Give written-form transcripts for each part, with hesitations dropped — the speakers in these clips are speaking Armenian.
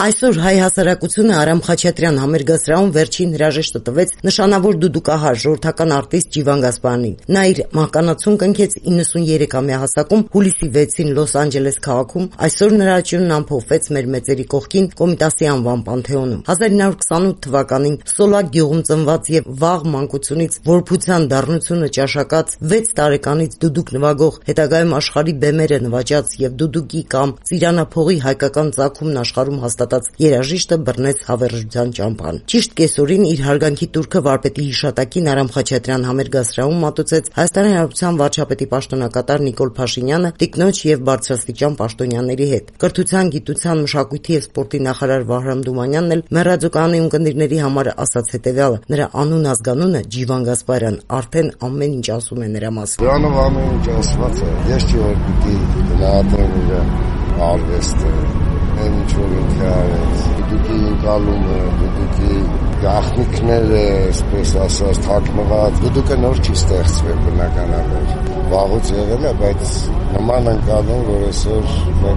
Այսօր հայ հասարակությունը Արամ Խաչատրյան համերգասրահում վերջին հրաժեշտը տվեց նշանավոր դուդուկահար ժողովրդական արտիստ Ջիվան Գասպարյանին։ Նա իր մահկանացուն կնքեց 93-ամյա հասակում հուլիսի 6-ին Լոս Անջելես քաղաքում, այսօր նրա աճյունն ամփոփվեց մեր մեծերի կողքին Կոմիտասի անվան Պանթեոնում։ 1928 թվականին Սոլակ գյուղում ծնված եւ վաղ մանկությունից որբության դառնությունը ճաշակած 6 տարեկանից դուդուկ նվագող, հետագայում աշխարհի բեմերը նվաճած եւ դուդուկի կամ ծիրանափողի հայկական ծագումն աշխարհում հաստատած երաժիշտը բռնեց հավերժության ճամփան։ Ճիշտ կեսօրին իր հարգանքի տուրքը վարպետի հիշատակին Արամ Խաչատրյան համերգասրահում մատուցեց Հայաստանի Հանրապետության վարչապետի պաշտոնակատար Նիկոլ Փաշինյանը տիկնոջ եւ բարձրաստիճան պաշտոնյաների հետ։ Կրթության, գիտության, մշակույթի եւ սպորտի նախարար Վահրամ Դումանյանն էլ մեր ռադիոկայանի ունկնդիրների համար ասաց հետեւյալը. նրա անուն ազգանունը Ջիվան Գասպարյան, արդեն ամեն ինչ ասում է նրա մասին։ Դրանով ամեն ինչ ասված է։ Ես չի որ պիտի գնահատեմ իր արվեստը, այն ինչ որ ինքը արեց, դուդուկի ընկալումը, դուդուկի գաղտնիքները, այսպես ասած, թաքնված, դուդուկը նոր չի ստեղծվել բնականաբար։ Վաղուց եղել է, բայց նման ընկալում, որ այսօր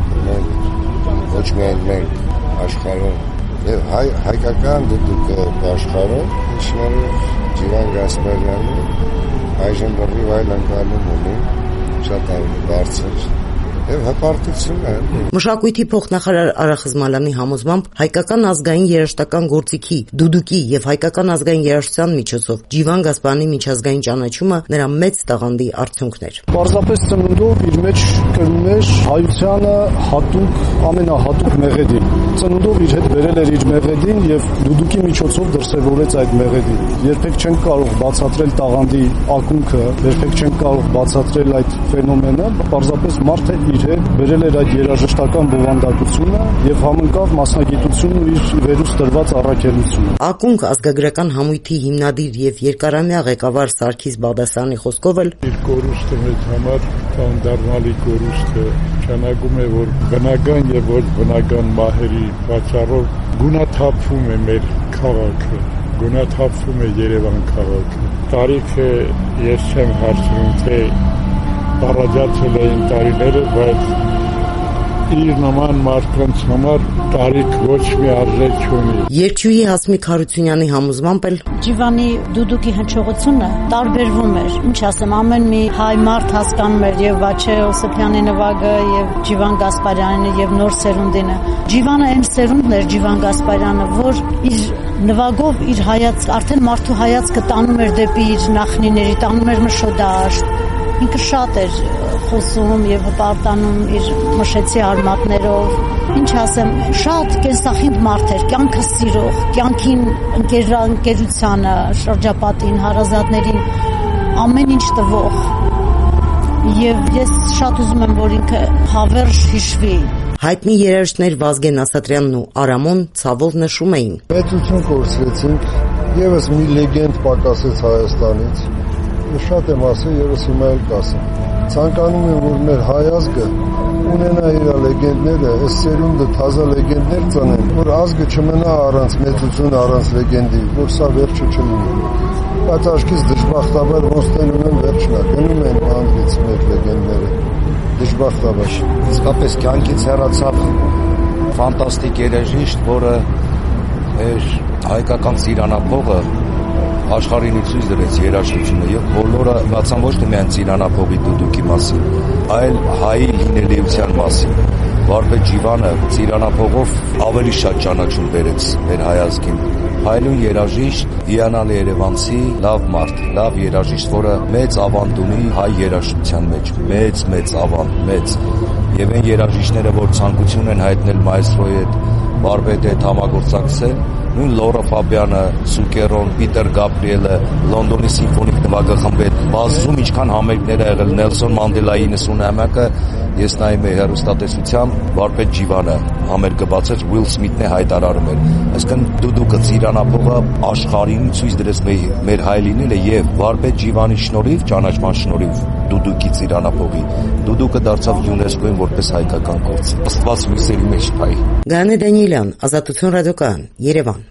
մենք ոչ միայն մենք աշխարհում եւ հայկական դուդուկը աշխարհում շնորհիվ Ջիվան Գասպարյանի այժմ բռնի այլ ընկալում ունի, շատ բարձր եւ հպարտություն է։ Մշակույթի փոխնախարար Արա Խզմալյանի համոզմամբ հայկական ազգային երաժշտական գործիքի, դուդուկի եւ հայկական ազգային երաժշտության միջոցով Ջիվան Գասպարյանի միջազգային ճանաչումը նրա մեծ տաղանդի արդյունքն էր։ Պարզապես ծնունդով իր մեջ կրում էր հայությանը հատուկ, ամենահատուկ մեղեդին։ Ծնունդով իր հետ բերել էր իր մեղեդին եւ դուդուկի միջոցով դրսևորեց այդ մեղեդին։ Երբեք չենք կարող բացատրել տաղանդի ակունքը, երբեք չենք կարող բացատրել այդ ֆենոմենը, պարզապես մարդը իր հետ բերել էր այդ երաժշտական բովանդակությունը եւ համընկավ մասնագիտությունն ու իր վերուս տրված առաքելությունը։ Ակունք ազգագրական համույթի հիմնադիր եւ երկարամյա ղեկավար Սարգիս Բաղդասարյանի խոսքով էլ իր կորուստը մեծ համար անդառնալի կորուստ է, նշանակում է, որ բնական եւ ոչ բնական մահերի պատճառով գունաթափվում է մեր քաղաքը, գունաթափվում է Երևան քաղաքը։ Տարիքը ես չեմ հարցնում, թե առաջացել էին տարիները, բայց իր նման մարդկանց համար տարիք ոչ մի արժեք չունի։ Երգչուհի Հասմիկ Հարությունյանի համոզմամբ էլ Ջիվանի դուդուկի հնչողությունը տարբերվում էր։ Ինչ ասեմ, ամեն մի հայ մարդ հասկանում էր եւ Վաչե Օսիփյանի նվագը եւ Ջիվան Գասպարյանը եւ նոր սերունդինը։ Ջիվանը այն սերունդն էր Ջիվան Գասպարյանը, որ իր նվագով իր հայացք, արդեն մարդու հայացքը տանում էր դեպի իր նախնիների, տանում էր մշոդաշտ։ Ինքը շատ էր խոսում եւ հպարտանում իր մշեցի արմատներով։ Ինչ ասեմ, շատ կենսախինդ մարդ էր, կյանքը սիրող, կյանքին ընկերությանը, շրջապատին, հարազատներին ամեն ինչ տվող։ Եվ ես շատ ուզում եմ, որ ինքը հավերժ հիշվի։ Հայտնի երաժիշտներ Վազգեն Ասատրյանն ու Արամոն ցավով նշում էին. Մեծություն կորցրեցինք, եւս մի լեգենդ պակասեց Հայաստանից։ Շատ եմ ասել, եւս հիմա էլ կասեմ։ Ցանկանում եմ, որ մեր հայ ազգը ունենա իր լեգենդները, այս սերունդը թազա լեգենդներ ծնեն, որ ազգը չմնա առանց մեծություն, առանց լեգենդի, որ սա վերջը չլինի։ Բայց աչքից դժբախտաբար ոնց տենում են վերջնա, գնում են անդրից մեր լեգենդները, դժբախտաբար։ Իսկապես կյանքից հեռացավ ֆանտաստիկ երաժիշտ, որը մեր հայկական ծիրանափողը աշխարհին ցույց դրեց երաժշտությունը եւ բոլորը բացան ոչ թե միայն ծիրանափողի դուդուկի մասին, այլ հայի լինելիության մասին։ Վարպետ Ջիվանը ծիրանափողով ավելի շատ ճանաչում բերեց մեր հայ ազգին։ Հայլուն երաժիշտ, հիանալի երևանցի, լավ մարդ, լավ երաժիշտ, որը մեծ ավանդ ունի հայ երաժշտության մեջ, մեծ ավանդ, մեծ։ Եվ այն երաժիշտները, որ ցանկություն են հայտնել մայստրոյի հետ, վարպետի հետ համագործակցել, նույն Լորա Ֆաբյանը, Սուկերոն, Պիտեր Գաբրիելը, Լոնդոնի սիմֆոնիկ նվագախմբի հետ բազում ինչքան համերգներ ա եղել, Նելսոն Մանդելայի 90-ամյակը, ես նայում եի հեռուստատեսությամբ, վարպետ Ջիվանը համերգը բացեց, Ուիլ Սմիթն է հայտարարում էր։ Այսինքն դուդուկը ծիրանափողը աշխարհին ցույց դրեց մեր հայ լինելը եւ վարպետ Ջիվանի շնորհիվ, ճանաչման շնորհիվ դուդուկի ծիրանափողի դուդուկը դարձավ ՅՈՒՆԵՍԿՕ-ին որպես հայկական գործ։ Աստված մյուսերի մեջ փայ։ Գաներ Դանիելյան, Ազատություն ռադիոկայան, Երևան։